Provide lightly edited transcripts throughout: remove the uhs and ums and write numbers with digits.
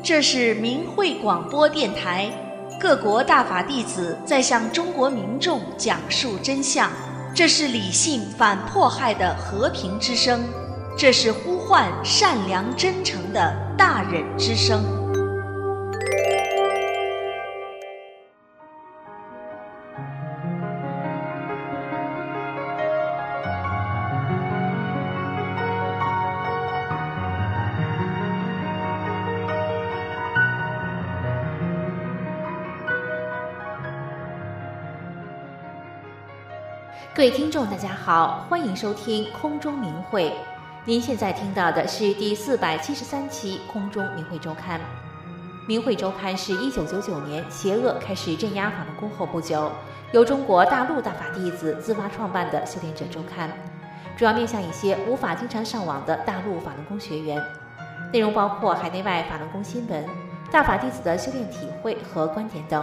这是明慧广播电台，各国大法弟子在向中国民众讲述真相，这是理性反迫害的和平之声，这是呼唤善良真诚的大忍之声。 各位听众大家好，欢迎收听空中明慧。您现在听到的是第473期空中明慧周刊。明慧周刊是1999年邪恶开始镇压法轮功后不久，由中国大陆大法弟子自发创办的修炼者周刊，主要面向一些无法经常上网的大陆法轮功学员，内容包括海内外法轮功新闻、大法弟子的修炼体会和观点等。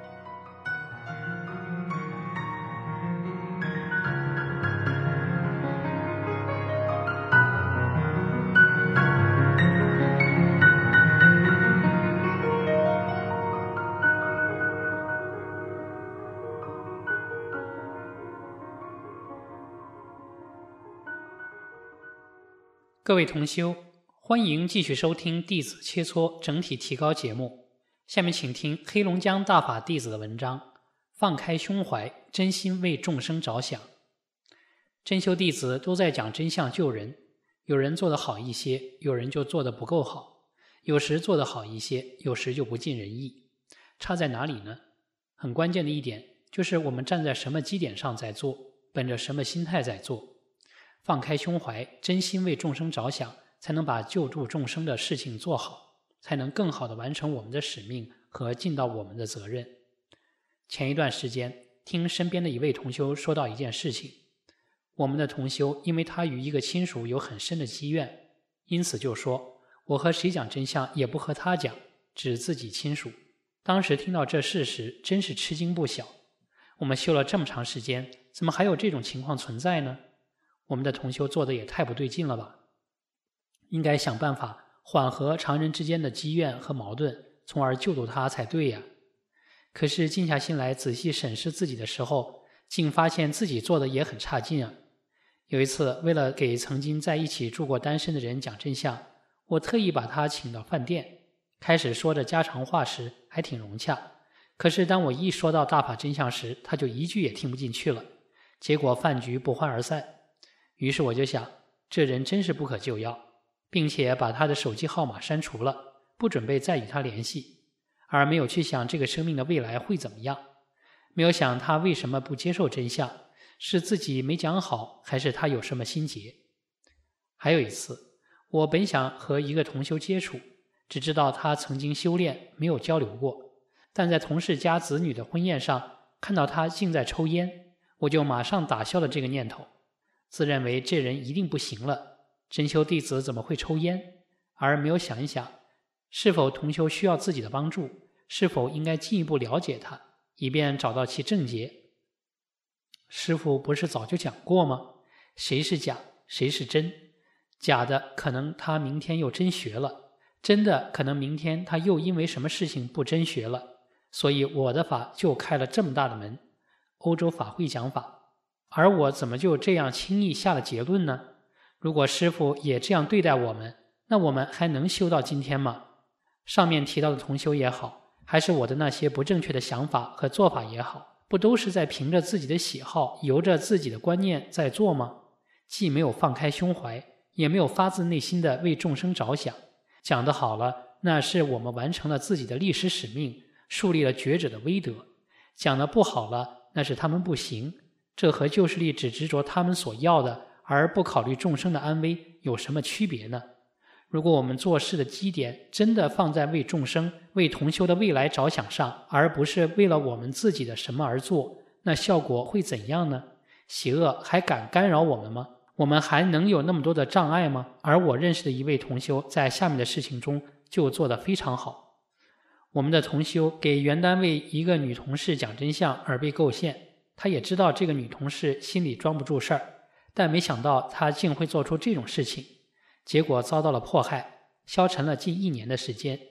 各位同修，欢迎继续收听弟子切磋整体提高节目。下面请听黑龙江大法弟子的文章，放开胸怀，真心为众生着想。真修弟子都在讲真相救人，有人做得好一些，有人就做得不够好，有时做得好一些，有时就不尽人意。差在哪里呢？很关键的一点就是我们站在什么基点上在做，本着什么心态在做。放开胸怀，真心为众生着想，才能把救助众生的事情做好，才能更好地完成我们的使命和尽到我们的责任。前一段时间，听身边的一位同修说到一件事情，我们的同修因为他与一个亲属有很深的积怨，因此就说我和谁讲真相也不和他讲，指自己亲属。当时听到这事时，真是吃惊不小。我们修了这么长时间，怎么还有这种情况存在呢？我们的同修做的也太不对劲了吧，应该想办法缓和常人之间的积怨和矛盾，从而救度他才对呀。可是静下心来仔细审视自己的时候，竟发现自己做的也很差劲啊。有一次，为了给曾经在一起住过单身的人讲真相，我特意把他请到饭店，开始说着家常话时还挺融洽，可是当我一说到大法真相时，他就一句也听不进去了，结果饭局不欢而散。于是我就想，这人真是不可救药，并且把他的手机号码删除了，不准备再与他联系，而没有去想这个生命的未来会怎么样，没有想他为什么不接受真相，是自己没讲好，还是他有什么心结。还有一次，我本想和一个同修接触，只知道他曾经修炼，没有交流过，但在同事家子女的婚宴上看到他竟在抽烟，我就马上打消了这个念头，自认为这人一定不行了，真修弟子怎么会抽烟？而没有想一想，是否同修需要自己的帮助，是否应该进一步了解他，以便找到其症结。师父不是早就讲过吗？谁是假，谁是真？假的可能他明天又真学了，真的可能明天他又因为什么事情不真学了，所以我的法就开了这么大的门。欧洲法会讲法，而我怎么就这样轻易下了结论呢？如果师父也这样对待我们，那我们还能修到今天吗？上面提到的同修也好，还是我的那些不正确的想法和做法也好，不都是在凭着自己的喜好，由着自己的观念在做吗？既没有放开胸怀，也没有发自内心的为众生着想。讲得好了，那是我们完成了自己的历史使命，树立了觉者的威德。讲得不好了，那是他们不行，这和旧势力只执着他们所要的，而不考虑众生的安危有什么区别呢？如果我们做事的基点真的放在为众生、为同修的未来着想上，而不是为了我们自己的什么而做，那效果会怎样呢？邪恶还敢干扰我们吗？我们还能有那么多的障碍吗？而我认识的一位同修在下面的事情中就做得非常好。我们的同修给原单位一个女同事讲真相而被构陷，他也知道这个女同事心里装不住事儿，但没想到她竟会做出这种事情，结果遭到了迫害，消沉了近1年的时间。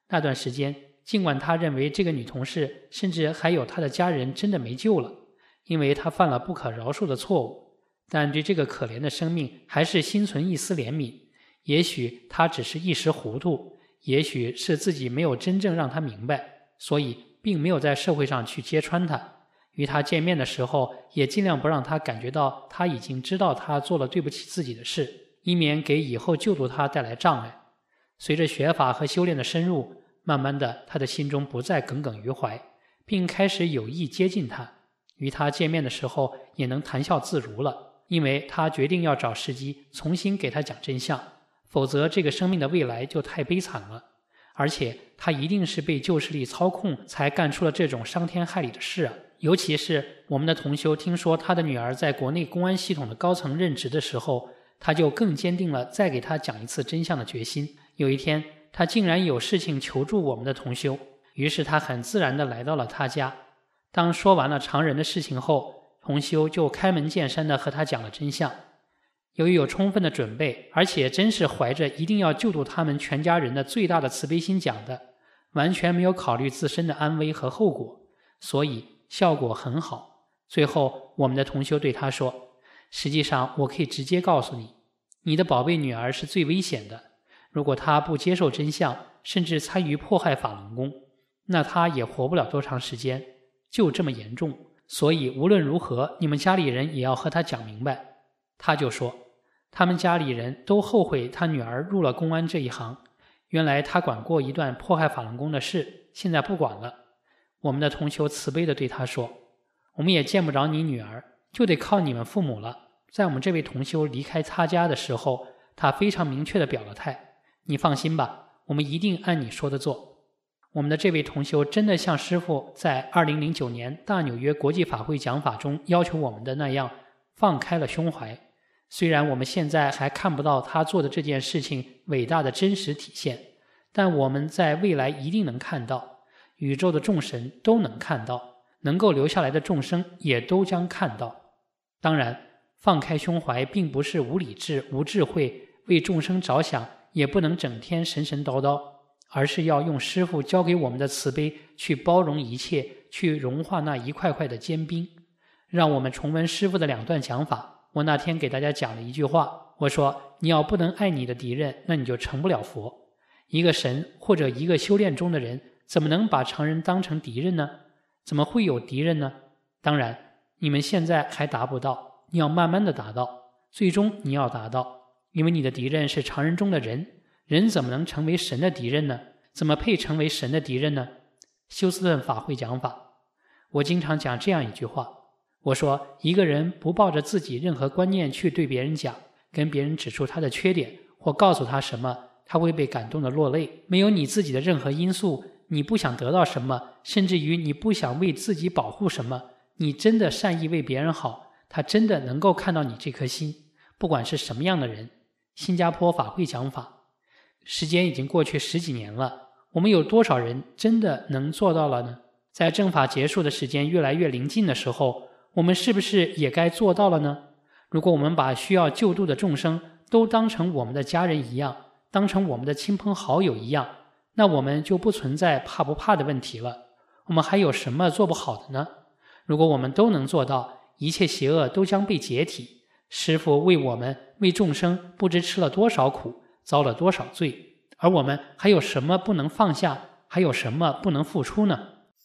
那段时间，尽管他认为这个女同事甚至还有她的家人真的没救了，因为她犯了不可饶恕的错误，但对这个可怜的生命还是心存一丝怜悯。也许他只是一时糊涂，也许是自己没有真正让他明白，所以并没有在社会上去揭穿他。与他见面的时候，也尽量不让他感觉到他已经知道他做了对不起自己的事，以免给以后救度他带来障碍。随着学法和修炼的深入，慢慢的他的心中不再耿耿于怀，并开始有意接近他。与他见面的时候也能谈笑自如了，因为他决定要找时机重新给他讲真相，否则这个生命的未来就太悲惨了。而且他一定是被旧势力操控才干出了这种伤天害理的事啊！尤其是我们的同修听说他的女儿在国内公安系统的高层任职的时候，他就更坚定了再给他讲一次真相的决心。有一天，他竟然有事情求助我们的同修，于是他很自然地来到了他家。当说完了常人的事情后，同修就开门见山地和他讲了真相。由于有充分的准备，而且真是怀着一定要救度他们全家人的最大的慈悲心讲的，完全没有考虑自身的安危和后果，所以效果很好。最后我们的同修对他说，实际上我可以直接告诉你，你的宝贝女儿是最危险的，如果她不接受真相，甚至参与迫害法轮功，那她也活不了多长时间，就这么严重。所以无论如何，你们家里人也要和她讲明白。他就说，他们家里人都后悔他女儿入了公安这一行，原来他管过一段迫害法轮功的事，现在不管了。我们的同修慈悲地对他说，我们也见不着你女儿，就得靠你们父母了。在我们这位同修离开他家的时候，他非常明确地表了态，你放心吧，我们一定按你说的做。我们的这位同修真的像师父在2009年大纽约国际法会讲法中要求我们的那样，放开了胸怀。虽然我们现在还看不到他做的这件事情伟大的真实体现，但我们在未来一定能看到，宇宙的众神都能看到，能够留下来的众生也都将看到。当然，放开胸怀并不是无理智、无智慧，为众生着想，也不能整天神神叨叨，而是要用师父教给我们的慈悲去包容一切，去融化那一块块的坚冰。让我们重温师父的2段讲法。我那天给大家讲了一句话，我说，你要不能爱你的敌人，那你就成不了佛。一个神或者一个修炼中的人，怎么能把常人当成敌人呢？怎么会有敌人呢？当然，你们现在还达不到，你要慢慢的达到，最终你要达到，因为你的敌人是常人中的人，人怎么能成为神的敌人呢？怎么配成为神的敌人呢？休斯顿法会讲法，我经常讲这样一句话，我说，一个人不抱着自己任何观念去对别人讲，跟别人指出他的缺点，或告诉他什么，他会被感动的落泪。没有你自己的任何因素，你不想得到什么，甚至于你不想为自己保护什么，你真的善意为别人好，他真的能够看到你这颗心，不管是什么样的人。新加坡法会讲法，时间已经过去10几年了，我们有多少人真的能做到了呢？在正法结束的时间越来越临近的时候，我们是不是也该做到了呢？如果我们把需要救度的众生都当成我们的家人一样，当成我们的亲朋好友一样，那我们就不存在怕不怕的问题了。我们还有什么做不好的呢？如果我们都能做到，一切邪恶都将被解体。师父为我们、为众生不知吃了多少苦，遭了多少罪，而我们还有什么不能放下，还有什么不能付出呢？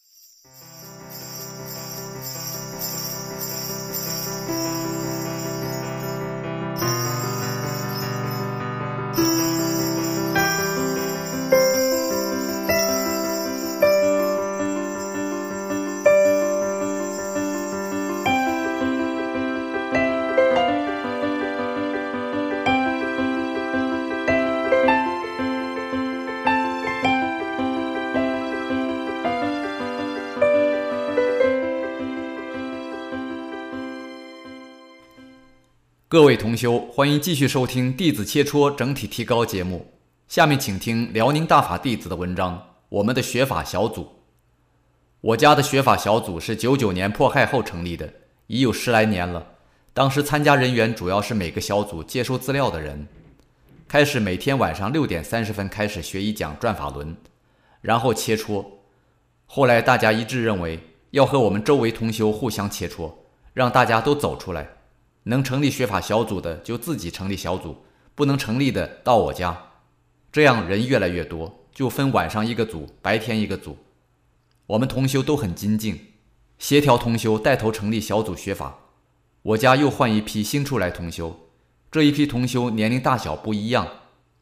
各位同修，欢迎继续收听弟子切磋整体提高节目。下面请听辽宁大法弟子的文章，我们的学法小组。我家的学法小组是99年迫害后成立的，已有10来年了。当时参加人员主要是每个小组接收资料的人。开始每天晚上6点30分开始学一讲转法轮， 然后切磋。后来大家一致认为要和我们周围同修互相切磋，让大家都走出来，能成立学法小组的就自己成立小组，不能成立的到我家，这样人越来越多，就分晚上一个组，白天一个组。我们同修都很精进，协调同修带头成立小组学法。我家又换一批新出来同修，这一批同修年龄大小不一样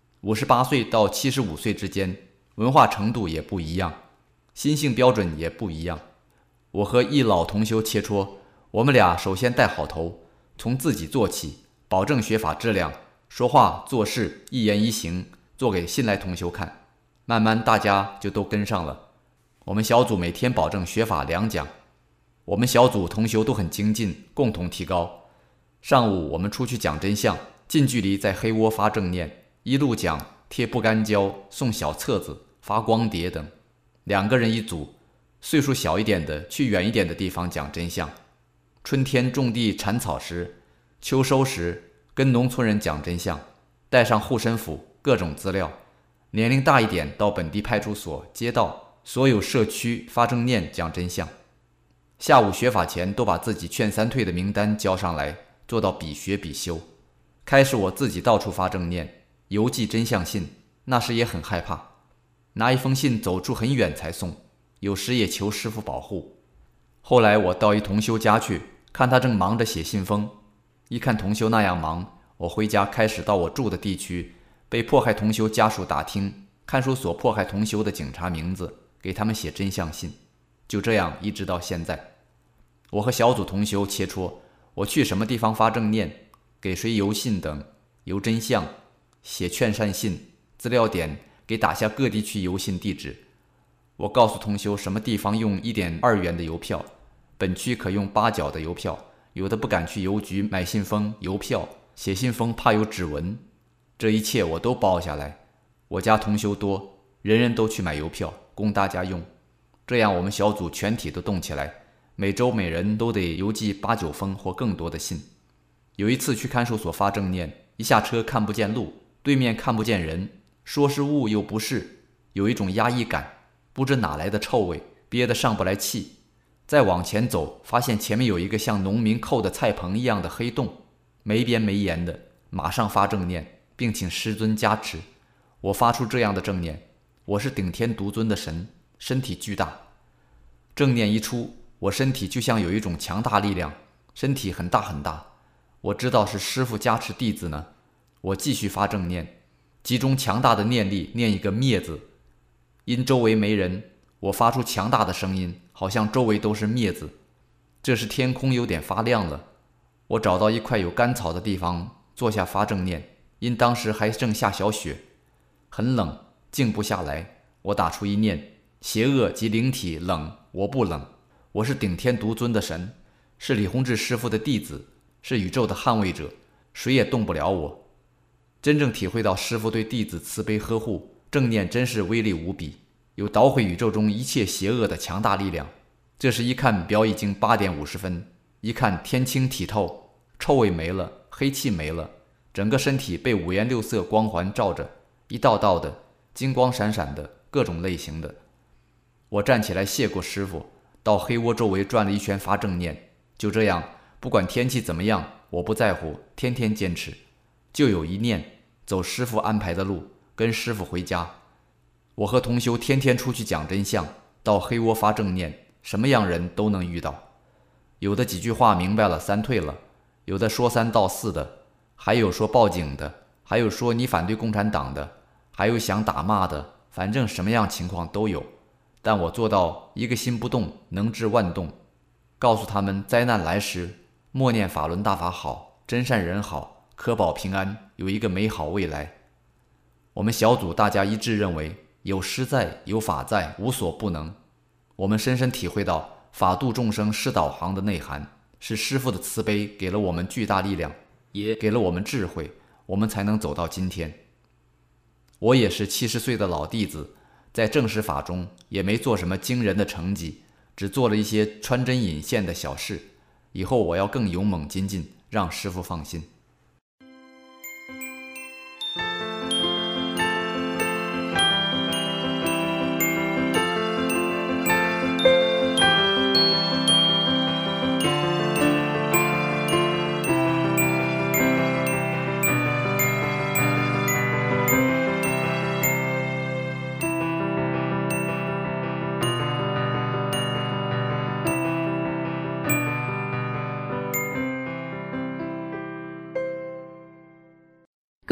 ，58岁到75岁之间，文化程度也不一样，心性标准也不一样。我和一老同修切磋，我们俩首先带好头，从自己做起，保证学法质量，说话做事一言一行做给新来同修看，慢慢大家就都跟上了。我们小组每天保证学法2讲，我们小组同修都很精进，共同提高。上午我们出去讲真相，近距离在黑窝发正念，一路讲，贴不干胶，送小册子，发光碟等，2个人一组，岁数小一点的去远一点的地方讲真相。春天种地铲草时，秋收时跟农村人讲真相，带上护身符各种资料。年龄大一点到本地派出所、街道所有社区发正念讲真相。下午学法前都把自己劝3退的名单交上来，做到比学比修。开始我自己到处发正念，邮寄真相信，那时也很害怕，拿一封信走出很远才送，有时也求师父保护。后来我到一同修家去，看他正忙着写信封，一看同修那样忙，我回家开始到我住的地区，被迫害同修家属打听看守所迫害同修的警察名字，给他们写真相信。就这样一直到现在。我和小组同修切磋，我去什么地方发正念，给谁邮信等，邮真相，写劝善信，资料点给打下各地区邮信地址。我告诉同修什么地方用1.2元的邮票，本区可用8角的邮票，有的不敢去邮局买信封、邮票，写信封怕有指纹，这一切我都包下来。我家同修多，人人都去买邮票供大家用，这样我们小组全体都动起来，每周每人都得邮寄8、9封或更多的信。有一次去看守所发正念，一下车看不见路，对面看不见人，说是雾又不是，有一种压抑感，不知哪来的臭味，憋得上不来气。再往前走，发现前面有一个像农民扣的菜棚一样的黑洞，没边没沿的，马上发正念，并请师尊加持。我发出这样的正念：我是顶天独尊的神，身体巨大。正念一出，我身体就像有一种强大力量，身体很大很大。我知道是师父加持弟子呢。我继续发正念，集中强大的念力，念一个灭字。因周围没人，我发出强大的声音，好像周围都是灭字。这时天空有点发亮了，我找到一块有干草的地方坐下发正念。因当时还正下小雪，很冷，静不下来。我打出一念：邪恶及灵体冷，我不冷，我是顶天独尊的神，是李洪志师父的弟子，是宇宙的捍卫者，谁也动不了我。真正体会到师父对弟子慈悲呵护，正念真是威力无比，有捣毁宇宙中一切邪恶的强大力量。这时一看表已经8点50分，一看天清体透，臭味没了，黑气没了，整个身体被5颜6色光环照着，一道道的金光闪闪的，各种类型的。我站起来谢过师父，到黑窝周围转了一圈发正念。就这样，不管天气怎么样，我不在乎，天天坚持。就有一念，走师父安排的路，跟师父回家。我和同修天天出去讲真相，到黑窝发正念，什么样人都能遇到。有的几句话明白了3退了，有的说3道4的，还有说报警的，还有说你反对共产党的，还有想打骂的，反正什么样情况都有。但我做到一个心不动，能治万动。告诉他们灾难来时，默念法轮大法好，真善人好，可保平安，有一个美好未来。我们小组大家一致认为，有师在，有法在，无所不能。我们深深体会到法度众生师导航的内涵，是师父的慈悲给了我们巨大力量，也给了我们智慧，我们才能走到今天。我也是70岁的老弟子，在正实法中也没做什么惊人的成绩，只做了一些穿针引线的小事。以后我要更勇猛精进，让师父放心。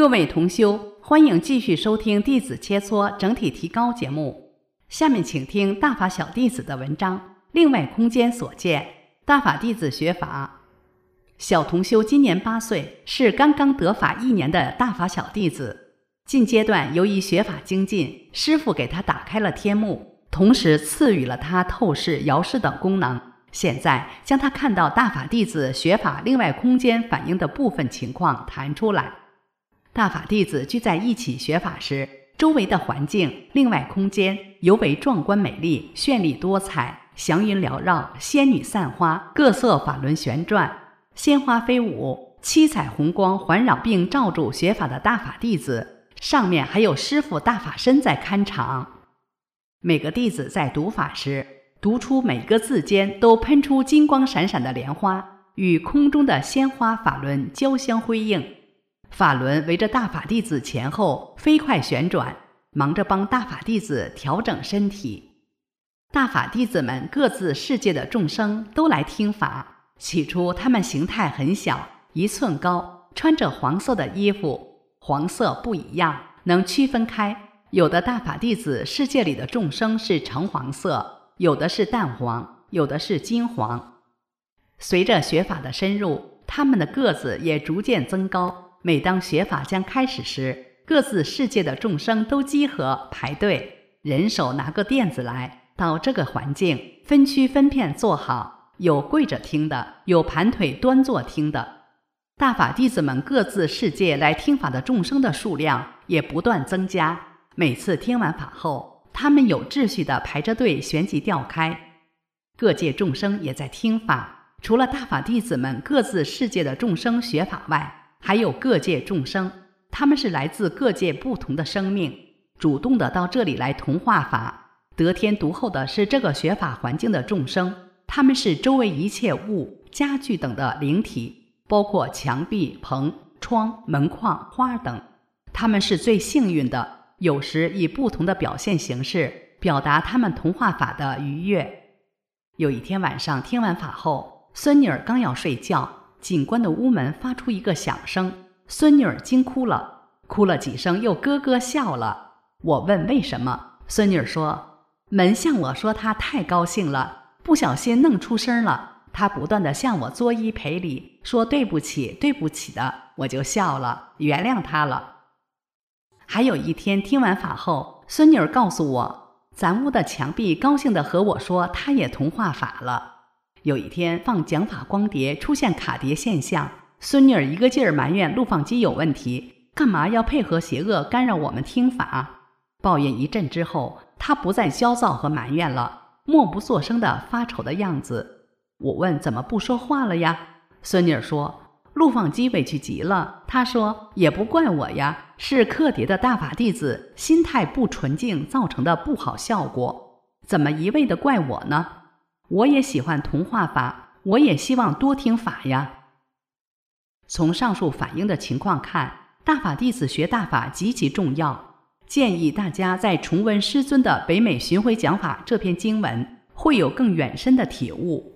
各位同修，欢迎继续收听弟子切磋整体提高节目。下面请听大法小弟子的文章，另外空间所见，大法弟子学法。小同修今年8岁，是刚刚得法1年的大法小弟子。近阶段由于学法精进，师父给他打开了天目，同时赐予了他透视、遥视等功能。现在将他看到大法弟子学法另外空间反映的部分情况谈出来。大法弟子聚在一起学法时，周围的环境、另外空间尤为壮观美丽、绚丽多彩，祥云缭绕，仙女散花，各色法轮旋转，鲜花飞舞，七彩虹光环绕并罩住学法的大法弟子，上面还有师父大法身在看场。每个弟子在读法时，读出每个字间都喷出金光闪闪的莲花，与空中的鲜花法轮交相辉映。法轮围着大法弟子前后飞快旋转，忙着帮大法弟子调整身体。大法弟子们各自世界的众生都来听法。起初他们形态很小，1寸高，穿着黄色的衣服，黄色不一样，能区分开。有的大法弟子世界里的众生是橙黄色，有的是淡黄，有的是金黄。随着学法的深入，他们的个子也逐渐增高。每当学法将开始时，各自世界的众生都集合排队，人手拿个垫子来，到这个环境分区分片坐好，有跪着听的，有盘腿端坐听的。大法弟子们各自世界来听法的众生的数量也不断增加。每次听完法后，他们有秩序地排着队旋即调开。各界众生也在听法，除了大法弟子们各自世界的众生学法外，还有各界众生，他们是来自各界不同的生命，主动的到这里来同化法。得天独厚的是这个学法环境的众生，他们是周围一切物、家具等的灵体，包括墙壁、棚、窗、门框、花等。他们是最幸运的，有时以不同的表现形式表达他们同化法的愉悦。有一天晚上听完法后，孙女儿刚要睡觉，警官的屋门发出一个响声，孙女儿惊哭了，哭了几声又咯咯笑了。我问为什么，孙女儿说，门向我说她太高兴了，不小心弄出声了，她不断地向我作揖赔礼，说对不起对不起的，我就笑了，原谅她了。还有一天听完法后，孙女儿告诉我，咱屋的墙壁高兴地和我说她也同化法了。有一天放讲法光碟出现卡碟现象，孙女儿一个劲儿埋怨录放机有问题，干嘛要配合邪恶干扰我们听法？抱怨一阵之后，她不再焦躁和埋怨了，默不作声的发愁的样子。我问怎么不说话了呀？孙女儿说，录放机委屈极了。她说也不怪我呀，是刻碟的大法弟子心态不纯净造成的不好效果，怎么一味的怪我呢？我也喜欢同化法，我也希望多听法呀。从上述反映的情况看，大法弟子学大法极其重要，建议大家在重温师尊的北美巡回讲法这篇经文，会有更远深的体悟。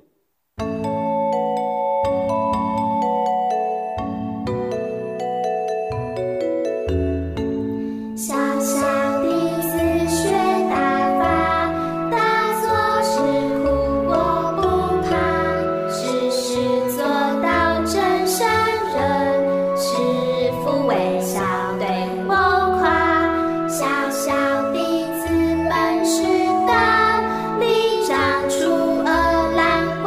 小弟子本是道，立长出而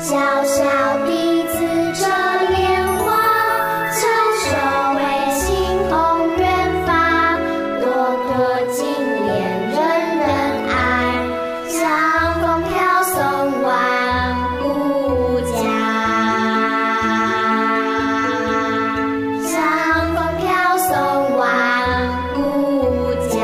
小小弟子这莲花，翘首为心同愿发，朵朵金莲人人爱，香风飘送万户家，香风飘送万户家。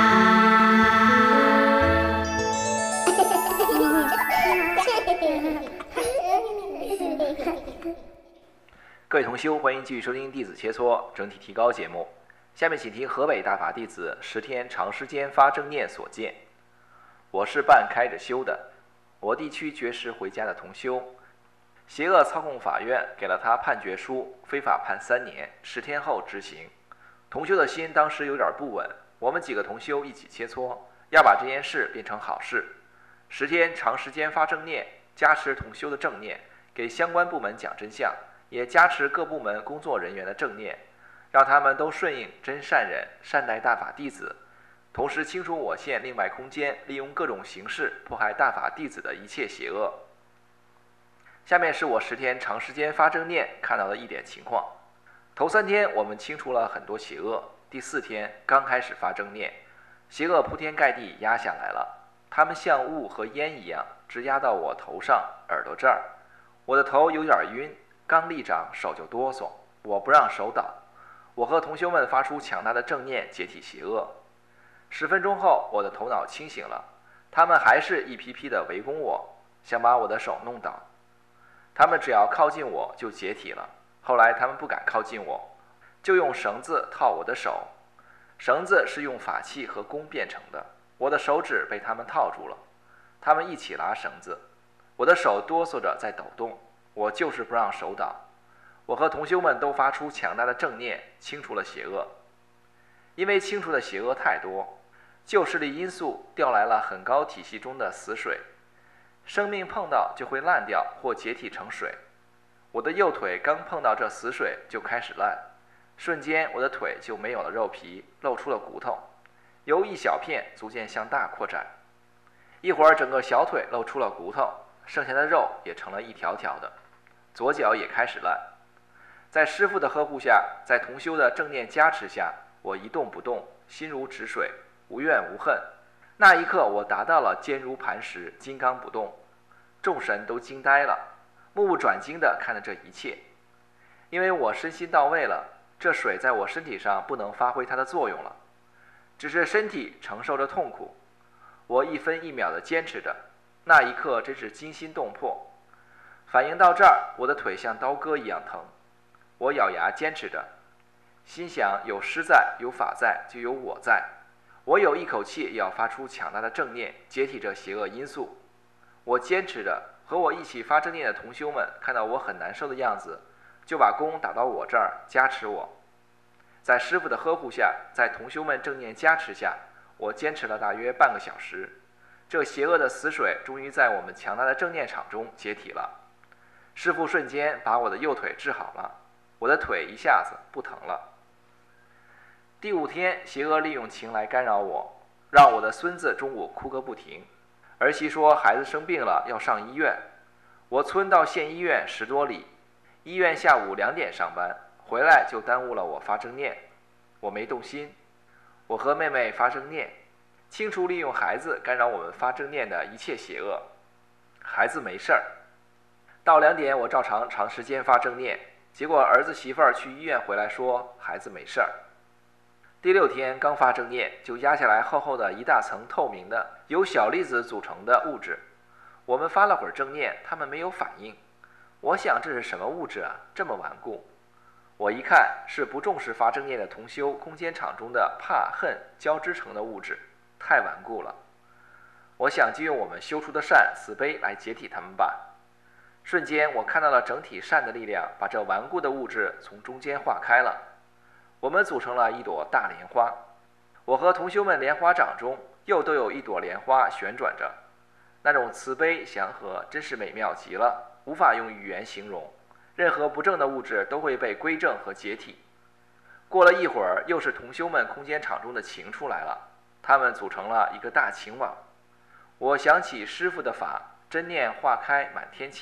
各位同修，欢迎继续收听弟子切磋整体提高节目。下面请听河北大法弟子10天长时间发正念所见。我是半开着修的，我地区绝食回家的同修，邪恶操控法院给了他判决书，非法判3年，10天后执行。同修的心当时有点不稳，我们几个同修一起切磋，要把这件事变成好事。10天长时间发正念，加持同修的正念，给相关部门讲真相，也加持各部门工作人员的正念，让他们都顺应真善忍，善待大法弟子，同时清除我县另外空间利用各种形式迫害大法弟子的一切邪恶。下面是我10天长时间发正念看到的一点情况。头3天我们清除了很多邪恶，第4天刚开始发正念，邪恶铺天盖地压下来了，它们像雾和烟一样，直压到我头上、耳朵这儿，我的头有点晕，刚立掌手就哆嗦，我不让手倒。我和同修们发出强大的正念解体邪恶。10分钟后，我的头脑清醒了，他们还是一批批的围攻我，想把我的手弄倒。他们只要靠近我就解体了。后来他们不敢靠近我，就用绳子套我的手。绳子是用法器和弓变成的，我的手指被他们套住了。他们一起拉绳子，我的手哆嗦着在抖动，我就是不让手倒。我和同修们都发出强大的正念，清除了邪恶。因为清除的邪恶太多，旧势力因素调来了很高体系中的死水，生命碰到就会烂掉或解体成水。我的右腿刚碰到这死水就开始烂，瞬间我的腿就没有了肉皮，露出了骨头，由一小片逐渐向大扩展。一会儿整个小腿露出了骨头，剩下的肉也成了一条条的。左脚也开始烂。在师父的呵护下，在同修的正念加持下，我一动不动，心如止水，无怨无恨。那一刻我达到了坚如磐石，金刚不动。众神都惊呆了，目不转睛地看着这一切。因为我身心到位了，这水在我身体上不能发挥它的作用了，只是身体承受着痛苦。我1分1秒地坚持着，那一刻真是惊心动魄。反应到这儿，我的腿像刀割一样疼。我咬牙坚持着，心想有师在，有法在，就有我在。我有一口气也要发出强大的正念，解体这邪恶因素。我坚持着，和我一起发正念的同修们看到我很难受的样子，就把弓打到我这儿加持我。在师父的呵护下，在同修们正念加持下，我坚持了大约半个小时。这邪恶的死水终于在我们强大的正念场中解体了。师父瞬间把我的右腿治好了，我的腿一下子不疼了。第5天，邪恶利用情来干扰我，让我的孙子中午哭个不停。儿媳说孩子生病了要上医院，我村到县医院10多里，医院下午2点上班，回来就耽误了我发正念。我没动心，我和妹妹发正念，清除利用孩子干扰我们发正念的一切邪恶。孩子没事儿。到2点我照常长时间发正念，结果儿子媳妇儿去医院回来说孩子没事儿。第6天刚发正念，就压下来厚厚的一大层透明的由小粒子组成的物质。我们发了会儿正念，他们没有反应。我想这是什么物质啊，这么顽固。我一看是不重视发正念的同修空间场中的怕恨交织成的物质，太顽固了。我想就用我们修出的善慈悲来解体它们吧。瞬间我看到了整体善的力量把这顽固的物质从中间化开了，我们组成了一朵大莲花。我和同修们莲花掌中又都有一朵莲花旋转着，那种慈悲祥和真是美妙极了，无法用语言形容。任何不正的物质都会被归正和解体。过了一会儿，又是同修们空间场中的情出来了，他们组成了一个大情网。我想起师父的法，真念化开满天情，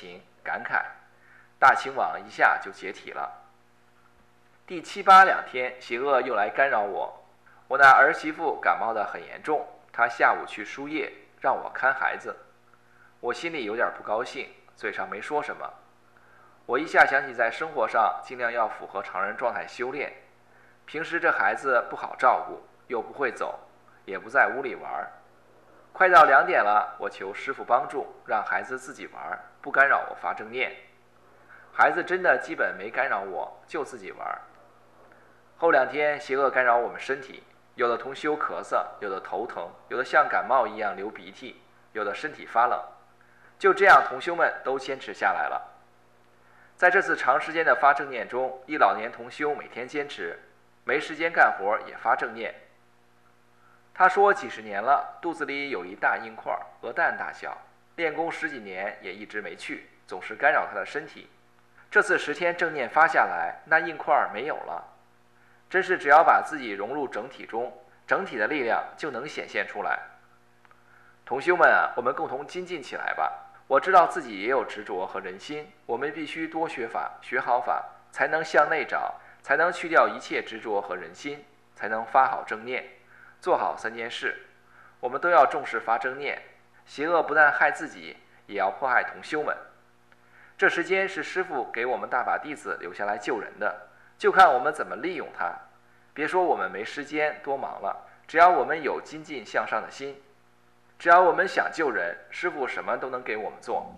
感慨，大清网一下就解体了。第7、8两天，邪恶又来干扰我。我那儿媳妇感冒得很严重，她下午去输液，让我看孩子。我心里有点不高兴，嘴上没说什么。我一下想起在生活上尽量要符合常人状态修炼。平时这孩子不好照顾，又不会走，也不在屋里玩。快到2点了，我求师父帮助，让孩子自己玩，不干扰我发正念。孩子真的基本没干扰我，就自己玩。后2天邪恶干扰我们身体，有的同修咳嗽，有的头疼，有的像感冒一样流鼻涕，有的身体发冷。就这样同修们都坚持下来了。在这次长时间的发正念中，一老年同修每天坚持，没时间干活也发正念。他说几十年了，肚子里有一大硬块，鹅蛋大小，练功10几年也一直没去，总是干扰他的身体。这次10天正念发下来，那硬块没有了。真是只要把自己融入整体中，整体的力量就能显现出来。同修们啊，我们共同精进起来吧。我知道自己也有执着和人心，我们必须多学法，学好法，才能向内找，才能去掉一切执着和人心，才能发好正念，做好3件事。我们都要重视发正念，邪恶不但害自己，也要迫害同修们。这时间是师父给我们大法弟子留下来救人的，就看我们怎么利用它。别说我们没时间多忙了，只要我们有精进向上的心，只要我们想救人，师父什么都能给我们做。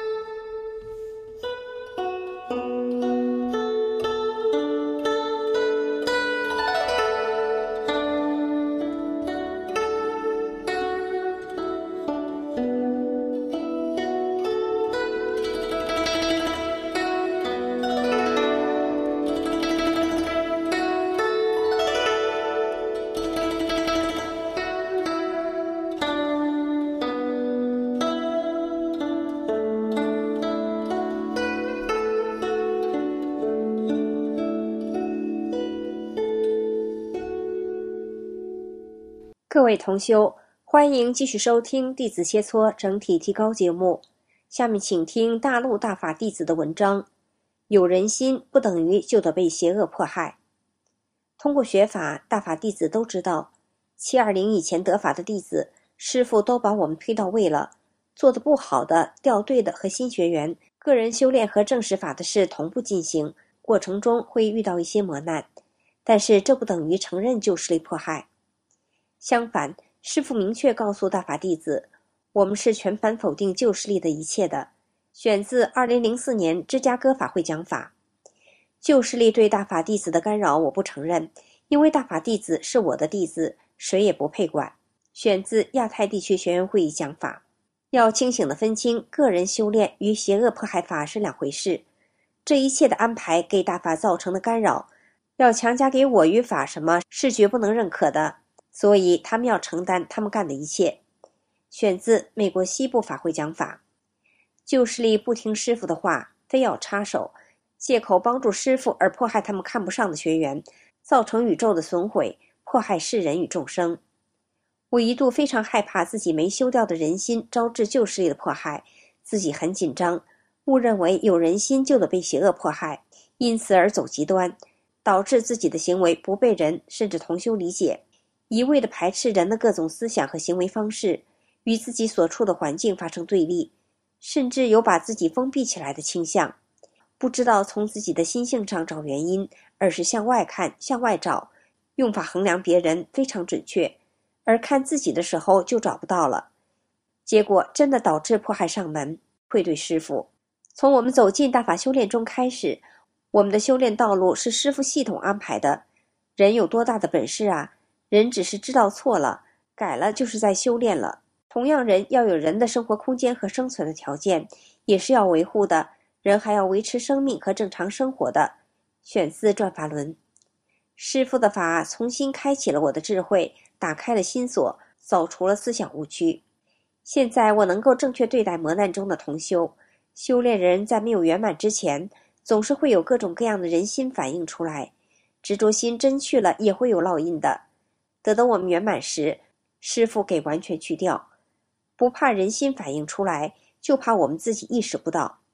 各位同修，欢迎继续收听弟子切磋整体提高节目。下面请听大陆大法弟子的文章：有人心不等于就得被邪恶迫害。通过学法，大法弟子都知道，720以前得法的弟子，师父都把我们推到位了，做得不好的、掉队的和新学员，个人修炼和正实法的事同步进行，过程中会遇到一些磨难，但是这不等于承认旧势力迫害。相反，师父明确告诉大法弟子，我们是全盘否定旧势力的一切的。选自2004年芝加哥法会讲法。旧势力对大法弟子的干扰我不承认，因为大法弟子是我的弟子，谁也不配管。选自亚太地区学员会议讲法。要清醒地分清个人修炼与邪恶迫害法是2回事。这一切的安排给大法造成的干扰，要强加给我与法什么是绝不能认可的。所以他们要承担他们干的一切。选自美国西部法会讲法。旧势力不听师父的话，非要插手，借口帮助师父而迫害他们看不上的学员，造成宇宙的损毁，迫害世人与众生。我一度非常害怕自己没修掉的人心招致旧势力的迫害，自己很紧张，误认为有人心就得被邪恶迫害，因此而走极端，导致自己的行为不被人甚至同修理解，一味地排斥人的各种思想和行为方式，与自己所处的环境发生对立，甚至有把自己封闭起来的倾向。不知道从自己的心性上找原因，而是向外看，向外找，用法衡量别人非常准确，而看自己的时候就找不到了。结果真的导致迫害上门，愧对师父。从我们走进大法修炼中开始，我们的修炼道路是师父系统安排的。人有多大的本事啊？人只是知道错了，改了就是在修炼了。同样，人要有人的生活空间和生存的条件，也是要维护的。人还要维持生命和正常生活的。选自转法轮。师父的法重新开启了我的智慧，打开了心锁，扫除了思想误区。现在我能够正确对待磨难中的同修。修炼人在没有圆满之前，总是会有各种各样的人心反映出来，执着心真去了也会有烙印的。等到我们圆满时，师父给完全去掉。不怕人心反映出来，就怕我们自己意识不到。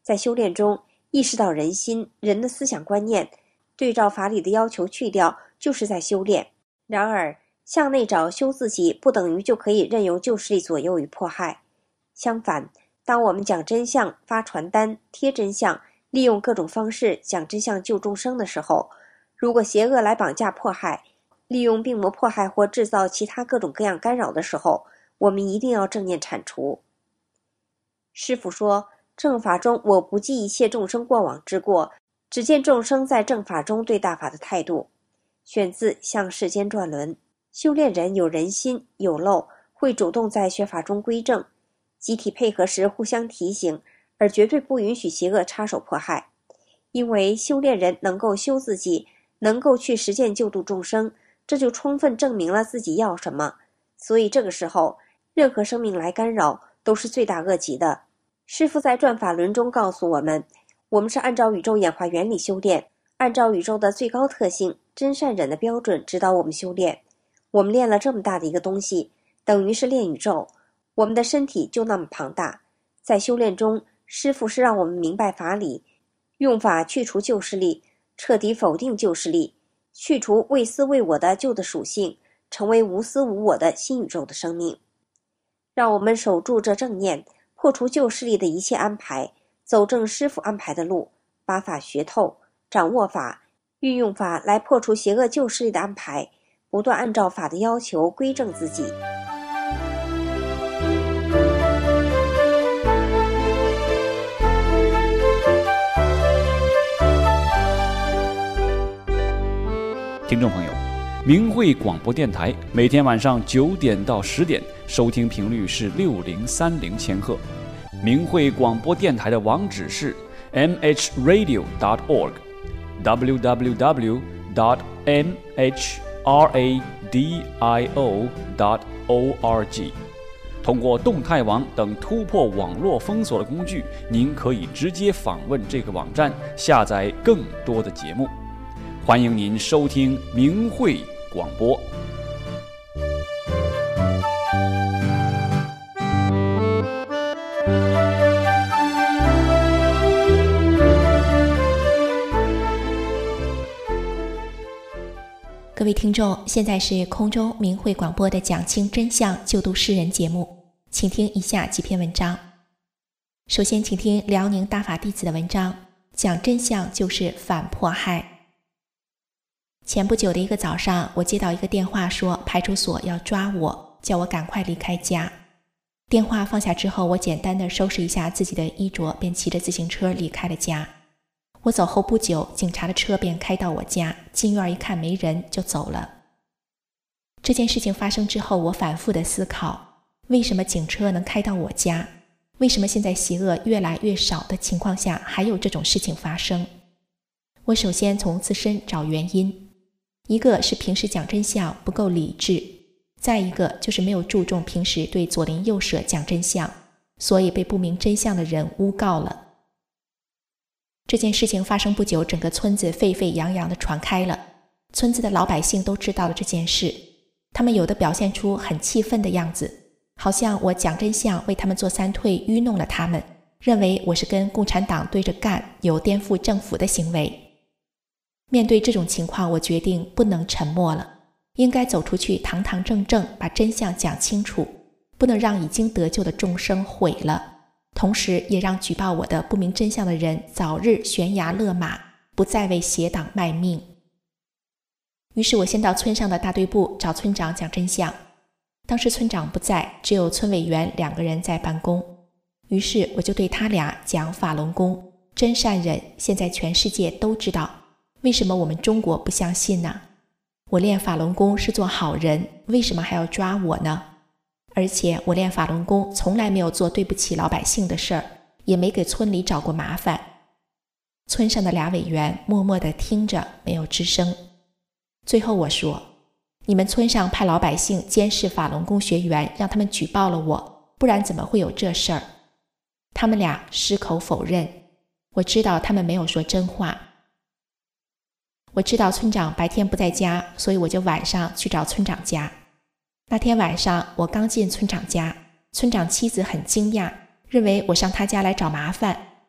在修炼中意识到人心、人的思想观念，对照法理的要求去掉，就是在修炼。然而向内找修自己，不等于就可以任由旧势力左右与迫害。相反，当我们讲真相、发传单、贴真相，利用各种方式讲真相救众生的时候，如果邪恶来绑架迫害，利用病魔迫害或制造其他各种各样干扰的时候，我们一定要正念铲除。师父说，正法中我不计一切众生过往之过，只见众生在正法中对大法的态度。选自《向世间转轮》。修炼人有人心有漏，会主动在学法中归正，集体配合时互相提醒，而绝对不允许邪恶插手迫害。因为修炼人能够修自己，能够去实践救度众生，这就充分证明了自己要什么。所以这个时候，任何生命来干扰都是罪大恶极的。师父在转法轮中告诉我们，我们是按照宇宙演化原理修炼，按照宇宙的最高特性真善忍的标准指导我们修炼。我们练了这么大的一个东西，等于是练宇宙，我们的身体就那么庞大。在修炼中，师父是让我们明白法理，用法去除旧势力，彻底否定旧势力，去除为私为我的旧的属性，成为无私无我的新宇宙的生命。让我们守住这正念，破除旧势力的一切安排，走正师父安排的路，把法学透，掌握法，运用法来破除邪恶旧势力的安排，不断按照法的要求归正自己。 听众朋友，明慧广播电台每天晚上9点到10点，收听频率是6030千赫。明慧广播电台的网址是 mhradio.org www.mhradio.org。 通过动态网等突破网络封锁的工具，您可以直接访问这个网站，下载更多的节目。欢迎您收听明慧广播。 各位听众，现在是空中明慧广播的讲清真相救度世人节目，请听以下几篇文章。首先请听辽宁大法弟子的文章，讲真相就是反迫害。前不久的一个早上，我接到一个电话，说派出所要抓我，叫我赶快离开家。电话放下之后，我简单的收拾一下自己的衣着，便骑着自行车离开了家。我走后不久，警察的车便开到我家，进院一看没人，就走了。这件事情发生之后，我反复的思考，为什么警车能开到我家？为什么现在邪恶越来越少的情况下，还有这种事情发生？我首先从自身找原因。一个是平时讲真相不够理智，再一个就是没有注重平时对左邻右舍讲真相，所以被不明真相的人诬告了。这件事情发生不久，整个村子沸沸扬扬地传开了，村子的老百姓都知道了这件事，他们有的表现出很气愤的样子，好像我讲真相为他们做三退，愚弄了他们，认为我是跟共产党对着干，有颠覆政府的行为。面对这种情况，我决定不能沉默了，应该走出去，堂堂正正把真相讲清楚，不能让已经得救的众生毁了，同时也让举报我的不明真相的人早日悬崖勒马，不再为邪党卖命。于是我先到村上的大队部找村长讲真相。当时村长不在，只有村委员2个人在办公，于是我就对他俩讲法轮功真善忍，现在全世界都知道，为什么我们中国不相信呢？我练法轮功是做好人，为什么还要抓我呢？而且我练法轮功从来没有做对不起老百姓的事儿，也没给村里找过麻烦。村上的2委员默默地听着，没有吱声。最后我说，你们村上派老百姓监视法轮功学员，让他们举报了我，不然怎么会有这事儿？他们俩矢口否认，我知道他们没有说真话。我知道村长白天不在家，所以我就晚上去找村长家。那天晚上我刚进村长家，村长妻子很惊讶，认为我上他家来找麻烦。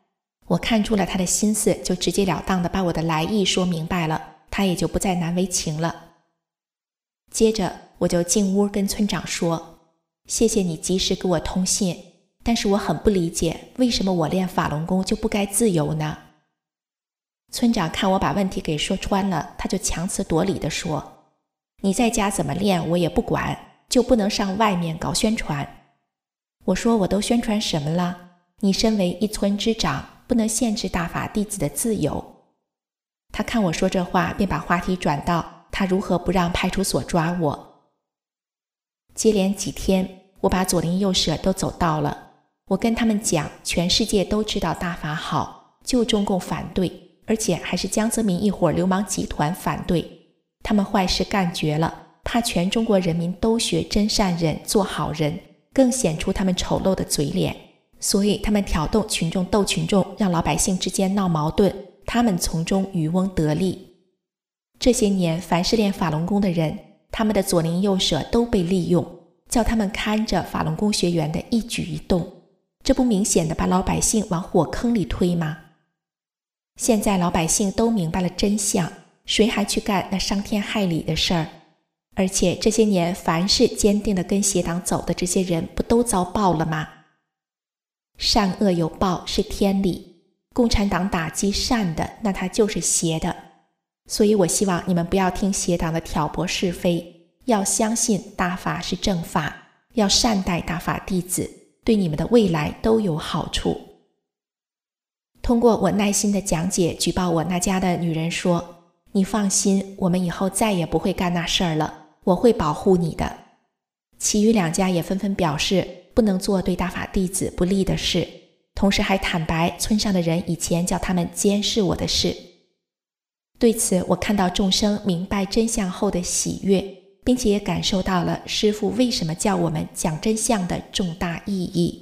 我看出了他的心思，就直截了当地把我的来意说明白了，他也就不再难为情了。接着我就进屋跟村长说，谢谢你及时给我通信，但是我很不理解，为什么我练法轮功就不该自由呢？村长看我把问题给说穿了，他就强词夺理地说，你在家怎么练我也不管，就不能上外面搞宣传。我说我都宣传什么了？你身为一村之长，不能限制大法弟子的自由。他看我说这话，便把话题转到他如何不让派出所抓我。接连几天，我把左邻右舍都走到了，我跟他们讲，全世界都知道大法好，就中共反对，而且还是江泽民一伙流氓集团反对，他们坏事干绝了，怕全中国人民都学真善人做好人，更显出他们丑陋的嘴脸，所以他们挑动群众斗群众，让老百姓之间闹矛盾，他们从中渔翁得利。这些年凡是练法轮功的人，他们的左邻右舍都被利用，叫他们看着法轮功学员的一举一动，这不明显的把老百姓往火坑里推吗？现在老百姓都明白了真相，谁还去干那伤天害理的事儿？而且这些年凡是坚定的跟邪党走的这些人，不都遭报了吗？善恶有报是天理，共产党打击善的，那它就是邪的。所以我希望你们不要听邪党的挑拨是非，要相信大法是正法，要善待大法弟子，对你们的未来都有好处。通过我耐心的讲解，举报我那家的女人说，你放心，我们以后再也不会干那事儿了，我会保护你的。其余两家也纷纷表示不能做对大法弟子不利的事，同时还坦白村上的人以前叫他们监视我的事。对此，我看到众生明白真相后的喜悦，并且也感受到了师父为什么叫我们讲真相的重大意义。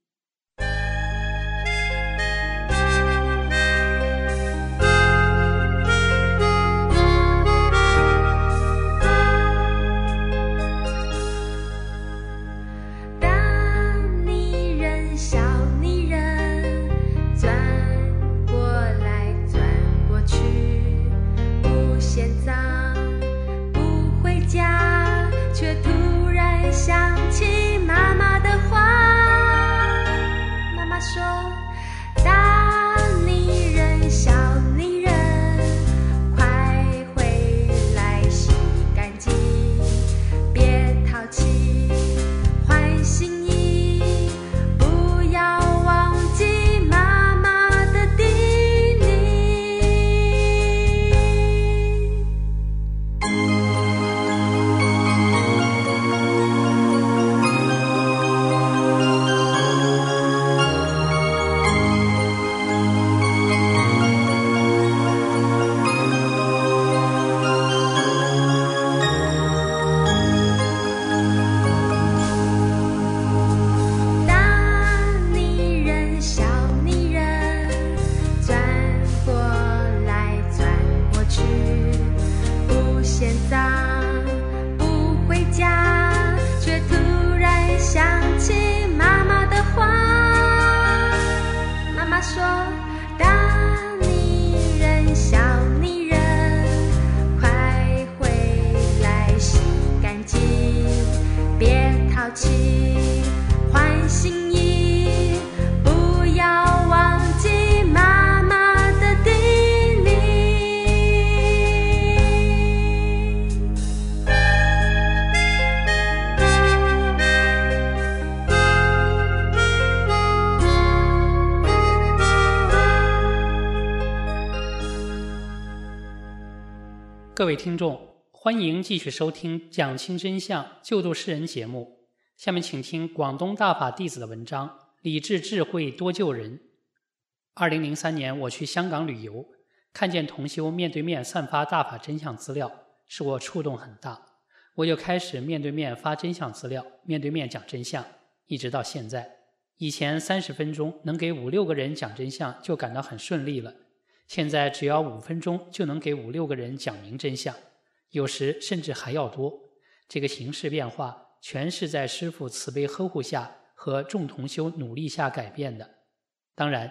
各位听众，欢迎继续收听讲清真相救度世人节目。下面请听广东大法弟子的文章，理智智慧多救人。2003年我去香港旅游，看见同修面对面散发大法真相资料，使我触动很大。我就开始面对面发真相资料，面对面讲真相，一直到现在。以前30分钟能给5、6个人讲真相就感到很顺利了，现在只要5分钟就能给5、6个人讲明真相，有时甚至还要多。这个形势变化全是在师父慈悲呵护下和众同修努力下改变的。当然，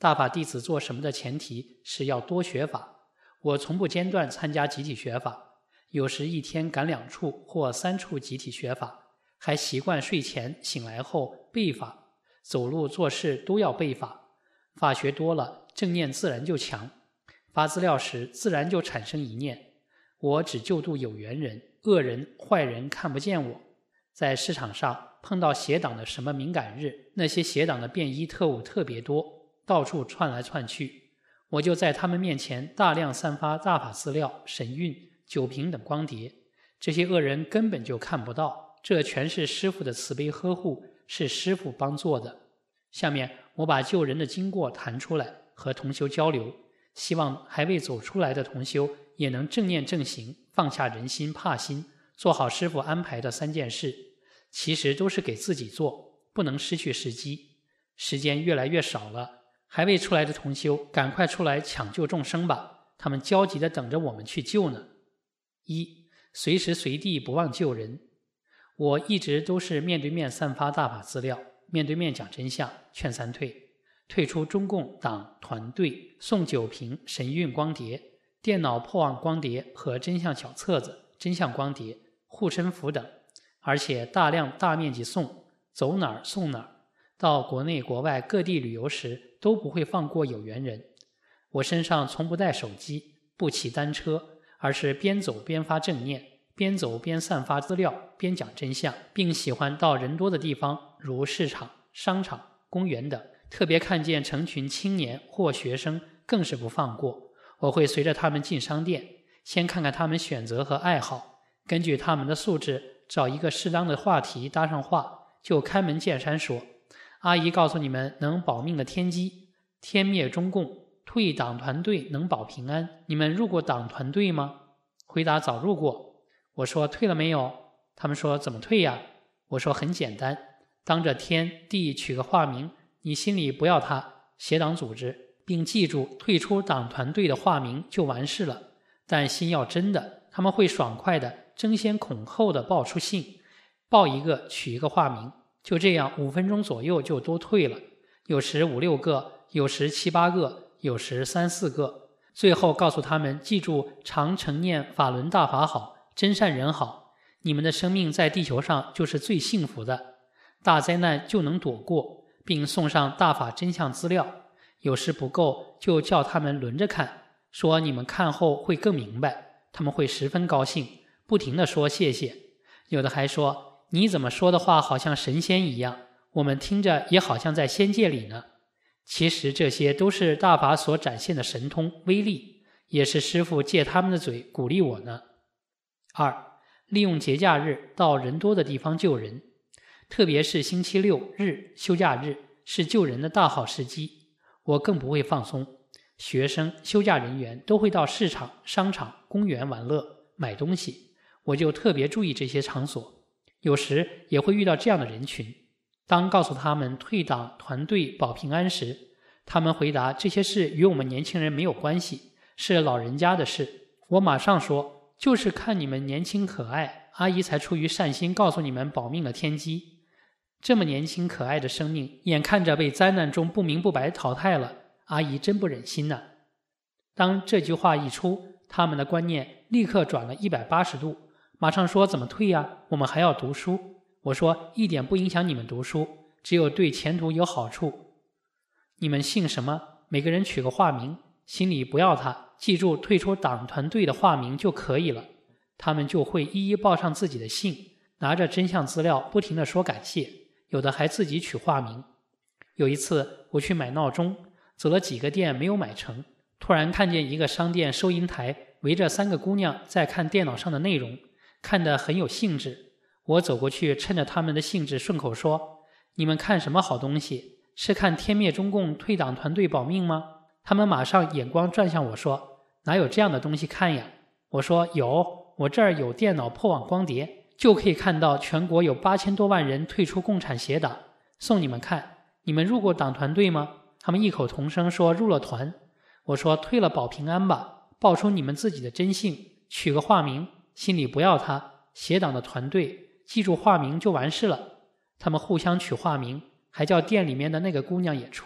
大法弟子做什么的前提是要多学法。我从不间断参加集体学法，有时一天赶2处或3处集体学法，还习惯睡前醒来后背法，走路做事都要背法。法学多了，正念自然就强。发资料时自然就产生一念，我只救度有缘人，恶人坏人看不见我。在市场上碰到邪党的什么敏感日，那些邪党的便衣特务特别多，到处窜来窜去，我就在他们面前大量散发大法资料、神韵、酒瓶等光碟，这些恶人根本就看不到，这全是师父的慈悲呵护，是师父帮做的。下面我把救人的经过谈出来，和同修交流，希望还未走出来的同修也能正念正行，放下人心怕心，做好师父安排的3件事，其实都是给自己做，不能失去时机。时间越来越少了，还未出来的同修赶快出来抢救众生吧，他们焦急地等着我们去救呢。1. 随时随地不忘救人。我一直都是面对面散发大法资料，面对面讲真相，劝3退，退出中共党团队，送酒瓶、神韵光碟、电脑破网光碟和真相小册子、真相光碟、护身符等，而且大量大面积送，走哪儿送哪儿。到国内国外各地旅游时都不会放过有缘人。我身上从不带手机，不骑单车，而是边走边发正念，边走边散发资料，边讲真相，并喜欢到人多的地方，如市场、商场、公园等，特别看见成群青年或学生更是不放过。我会随着他们进商店，先看看他们选择和爱好，根据他们的素质找一个适当的话题搭上话，就开门见山说：阿姨告诉你们能保命的天机，天灭中共，退党团队能保平安，你们入过党团队吗？回答早入过。我说退了没有？他们说怎么退呀？我说很简单，当着天地取个化名，你心里不要它，邪党组织，并记住退出党团队的化名就完事了。但心要真的，他们会爽快的争先恐后的报出姓，报一个取一个化名，就这样5分钟左右就都退了，有时5、6个，有时7、8个，有时3、4个。最后告诉他们记住常承念法轮大法好，真善人好，你们的生命在地球上就是最幸福的，大灾难就能躲过，并送上大法真相资料。有时不够就叫他们轮着看，说你们看后会更明白，他们会十分高兴，不停地说谢谢。有的还说你怎么说的话好像神仙一样，我们听着也好像在仙界里呢。其实这些都是大法所展现的神通威力，也是师父借他们的嘴鼓励我呢。2. 利用节假日到人多的地方救人，特别是星期六日休假日是救人的大好时机，我更不会放松。学生、休假人员都会到市场、商场、公园玩乐、买东西，我就特别注意这些场所。有时也会遇到这样的人群，当告诉他们退党团队保平安时，他们回答这些事与我们年轻人没有关系，是老人家的事。我马上说，就是看你们年轻可爱，阿姨才出于善心告诉你们保命的天机。这么年轻可爱的生命，眼看着被灾难中不明不白淘汰了，阿姨真不忍心呐。当这句话一出，他们的观念立刻转了180度，马上说怎么退呀？我们还要读书。我说一点不影响你们读书，只有对前途有好处。你们姓什么？每个人取个化名，心里不要它，记住退出党团队的化名就可以了。他们就会一一报上自己的姓，拿着真相资料不停地说感谢，有的还自己取化名。有一次我去买闹钟，走了几个店没有买成，突然看见一个商店收银台围着3个姑娘在看电脑上的内容，看得很有兴致。我走过去，趁着他们的兴致顺口说，你们看什么好东西？是看天灭中共退党团队保命吗？他们马上眼光转向我说，哪有这样的东西看呀？我说有，我这儿有电脑破网光碟，就可以看到全国有8000多万人退出共产邪党，送你们看。你们入过党团队吗？他们异口同声说入了团。我说退了保平安吧，报出你们自己的真姓，取个化名，心里不要它，邪党的团队，记住化名就完事了。他们互相取化名，还叫店里面的那个姑娘也出来，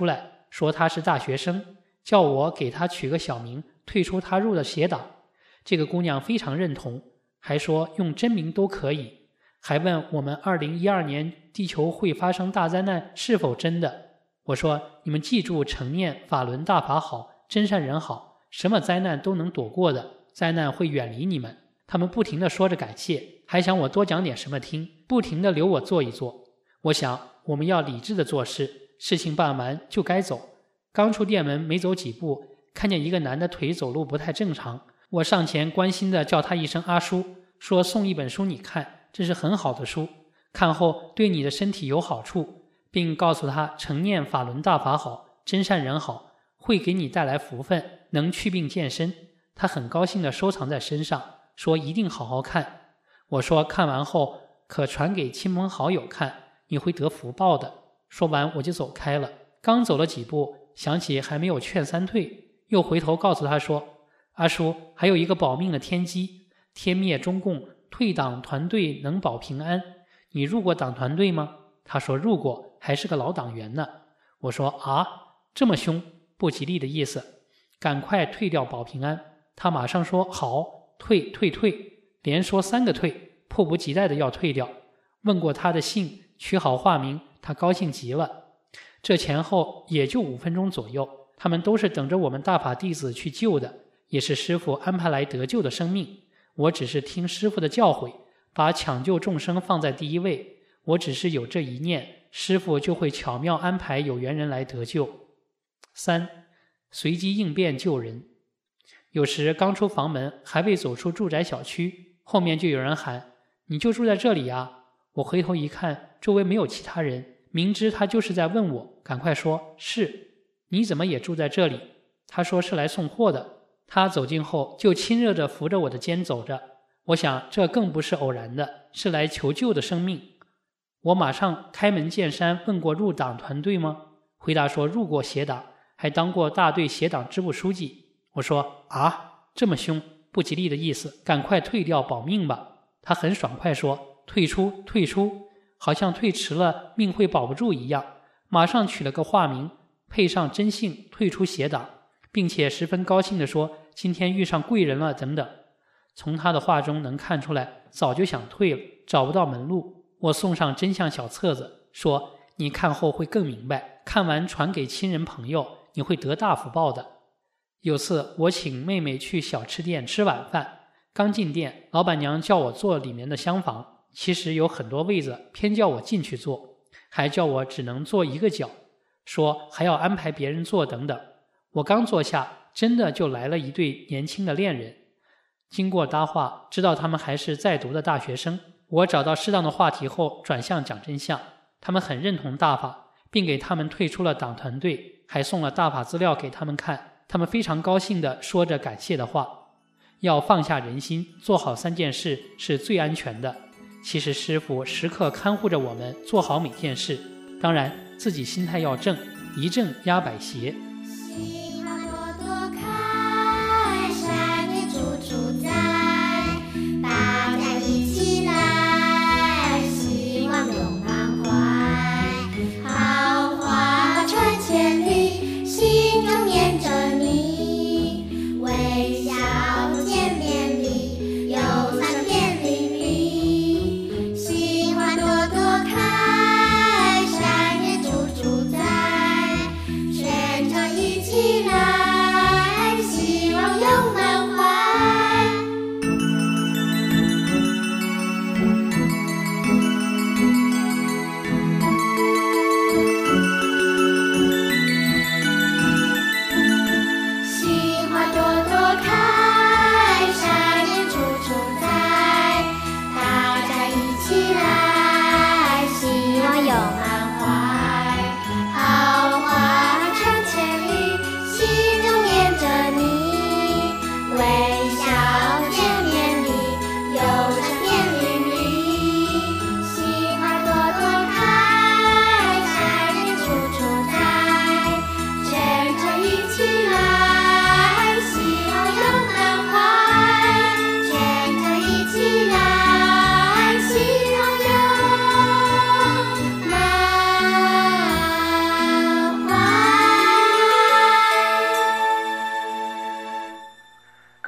说他是大学生，叫我给他取个小名，退出他入的邪党。这个姑娘非常认同，还说用真名都可以，还问我们2012年地球会发生大灾难是否真的。我说你们记住诚念法轮大法好，真善人好，什么灾难都能躲过的，灾难会远离你们。他们不停地说着感谢，还想我多讲点什么听，不停地留我做一做。我想我们要理智地做事，事情办完就该走。刚出店门没走几步，看见一个男的腿走路不太正常，我上前关心地叫他一声阿叔，说送一本书你看，这是很好的书，看后对你的身体有好处，并告诉他诚念法轮大法好，真善人好，会给你带来福分，能祛病健身。他很高兴地收藏在身上，说一定好好看。我说看完后可传给亲朋好友看，你会得福报的。说完我就走开了。刚走了几步，想起还没有劝三退，又回头告诉他说，阿叔还有一个保命的天机，天灭中共，退党团队能保平安。你入过党团队吗？他说入过，还是个老党员呢。我说啊，这么凶，不吉利的意思，赶快退掉保平安。他马上说好，退，连说3个退，迫不及待的要退掉。问过他的姓，取好化名，他高兴极了。这前后也就5分钟左右，他们都是等着我们大法弟子去救的，也是师父安排来得救的生命。我只是听师父的教诲，把抢救众生放在第一位。我只是有这一念，师父就会巧妙安排有缘人来得救。3. 随机应变救人。有时刚出房门，还未走出住宅小区，后面就有人喊，你就住在这里呀？我回头一看，周围没有其他人，明知他就是在问我，赶快说是。你怎么也住在这里？他说是来送货的。他走近后就亲热着扶着我的肩走着，我想这更不是偶然的，是来求救的生命。我马上开门见山问过入党团队吗？回答说入过邪党，还当过大队邪党支部书记。我说啊，这么凶，不吉利的意思，赶快退掉保命吧。他很爽快说退出，好像退迟了命会保不住一样，马上取了个化名，配上真姓，退出邪党，并且十分高兴地说今天遇上贵人了等等。从他的话中能看出来，早就想退了，找不到门路。我送上真相小册子，说你看后会更明白，看完传给亲人朋友，你会得大福报的。有次我请妹妹去小吃店吃晚饭，刚进店，老板娘叫我坐里面的厢房，其实有很多位子，偏叫我进去坐，还叫我只能坐一个角，说还要安排别人坐等等。我刚坐下，真的就来了一对年轻的恋人。经过搭话，知道他们还是在读的大学生。我找到适当的话题后，转向讲真相。他们很认同大法，并给他们退出了党团队，还送了大法资料给他们看。他们非常高兴地说着感谢的话。要放下人心，做好3件事是最安全的。其实师父时刻看护着我们做好每件事，当然自己心态要正，一正压百邪。 希望朵朵开，善念处处在，大家一起来，希望永满怀，好话传千里，心中念着你，微笑见面礼，有3遍礼礼，希望朵朵开，善念处处在，全场一起来，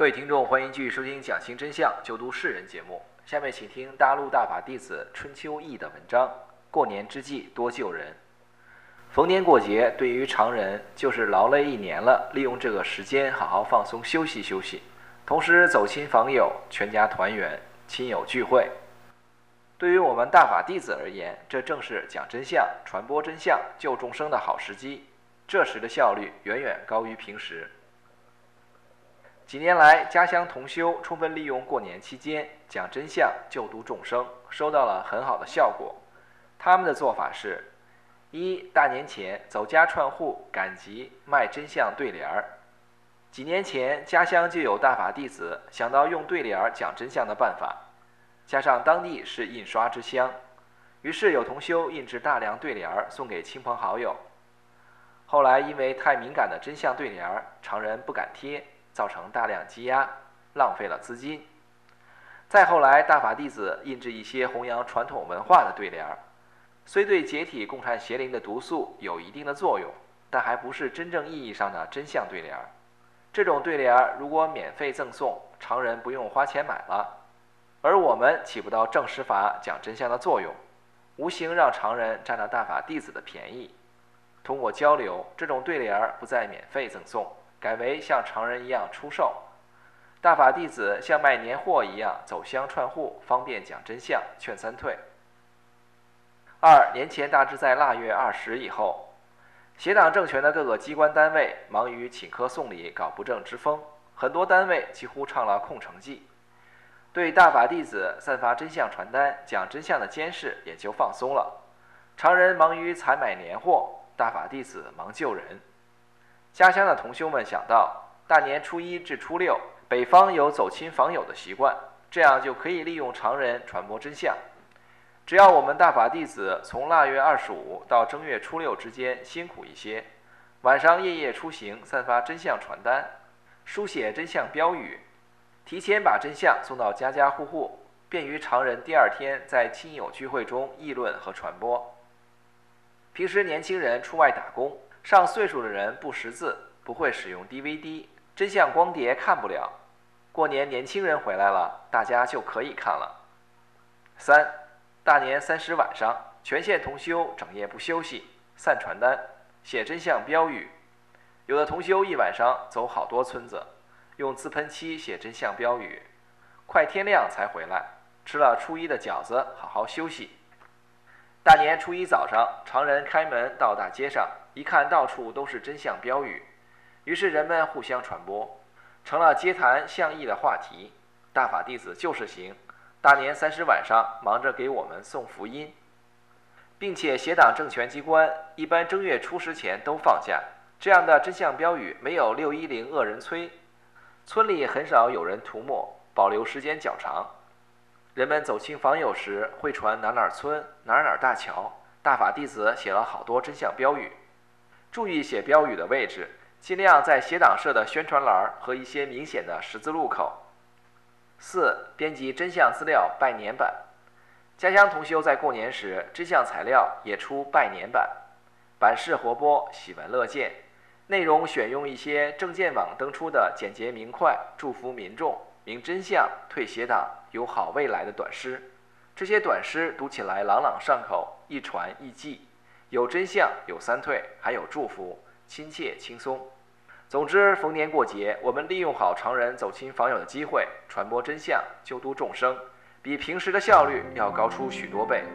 各位听众，欢迎继续收听《讲清真相，救度世人》节目。下面请听大陆大法弟子春秋义的文章。过年之际多救人。逢年过节，对于常人就是劳累一年了，利用这个时间好好放松休息休息，同时走亲访友，全家团圆，亲友聚会。对于我们大法弟子而言，这正是讲真相、传播真相、救众生的好时机。这时的效率远远高于平时。几年来，家乡同修充分利用过年期间讲真相、救度众生，收到了很好的效果。他们的做法是：一、大年前走家串户赶集卖真相对联儿。几年前，家乡就有大法弟子想到用对联儿讲真相的办法，加上当地是印刷之乡，于是有同修印制大量对联儿送给亲朋好友。后来因为太敏感的真相对联儿，常人不敢贴，造成大量积压，浪费了资金。再后来，大法弟子印制一些弘扬传统文化的对联儿，虽对解体共产邪灵的毒素有一定的作用，但还不是真正意义上的真相对联儿。这种对联儿如果免费赠送，常人不用花钱买了，而我们起不到正实法讲真相的作用，无形让常人占了大法弟子的便宜。通过交流，这种对联儿不再免费赠送，改为像常人一样出售。大法弟子像卖年货一样走乡串户，方便讲真相，劝三退。二、年前大致在腊月20以后，邪党政权的各个机关单位忙于请客送礼，搞不正之风，很多单位几乎唱了空城计，对大法弟子散发真相传单、讲真相的监视也就放松了。常人忙于采买年货，大法弟子忙救人。家乡的同修们想到，大年初1至初6，北方有走亲访友的习惯，这样就可以利用常人传播真相。只要我们大法弟子从腊月25到正月初6之间辛苦一些，晚上夜夜出行，散发真相传单，书写真相标语，提前把真相送到家家户户，便于常人第二天在亲友聚会中议论和传播。平时年轻人出外打工，上岁数的人不识字，不会使用 DVD， 真相光碟看不了。过年年轻人回来了，大家就可以看了。3、大年30晚上，全县同修整夜不休息，散传单，写真相标语。有的同修一晚上走好多村子，用自喷漆写真相标语，快天亮才回来，吃了初1的饺子，好好休息。大年初1早上，常人开门到大街上，一看到处都是真相标语，于是人们互相传播，成了街谈巷议的话题。大法弟子就是行，大年30晚上忙着给我们送福音，并且邪党政权机关一般正月初10前都放假，这样的真相标语没有610恶人催，村里很少有人涂抹，保留时间较长。人们走亲访友时会传哪哪村哪哪大桥，大法弟子写了好多真相标语。注意写标语的位置，尽量在邪党社的宣传栏和一些明显的十字路口。4、编辑真相资料拜年版。家乡同修在过年时，真相材料也出拜年版，版式活泼，喜闻乐见，内容选用一些证件网登出的简洁明快、祝福民众明真相、退邪党、有好未来的短诗。这些短诗读起来朗朗上口，易传易记，有真相，有三退，还有祝福，亲切轻松。总之，逢年过节，我们利用好常人走亲访友的机会，传播真相，救度众生，比平时的效率要高出许多倍。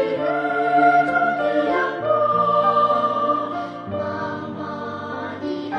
妈妈的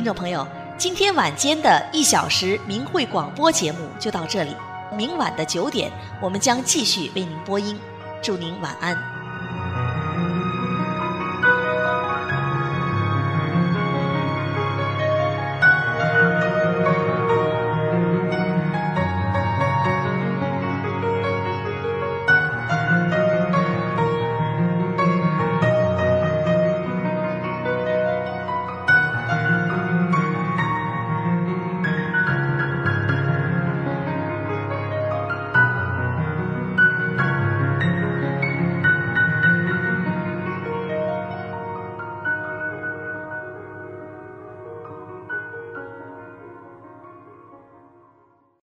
听众朋友，今天晚间的1小时明慧广播节目就到这里，明晚的9点，我们将继续为您播音。祝您晚安。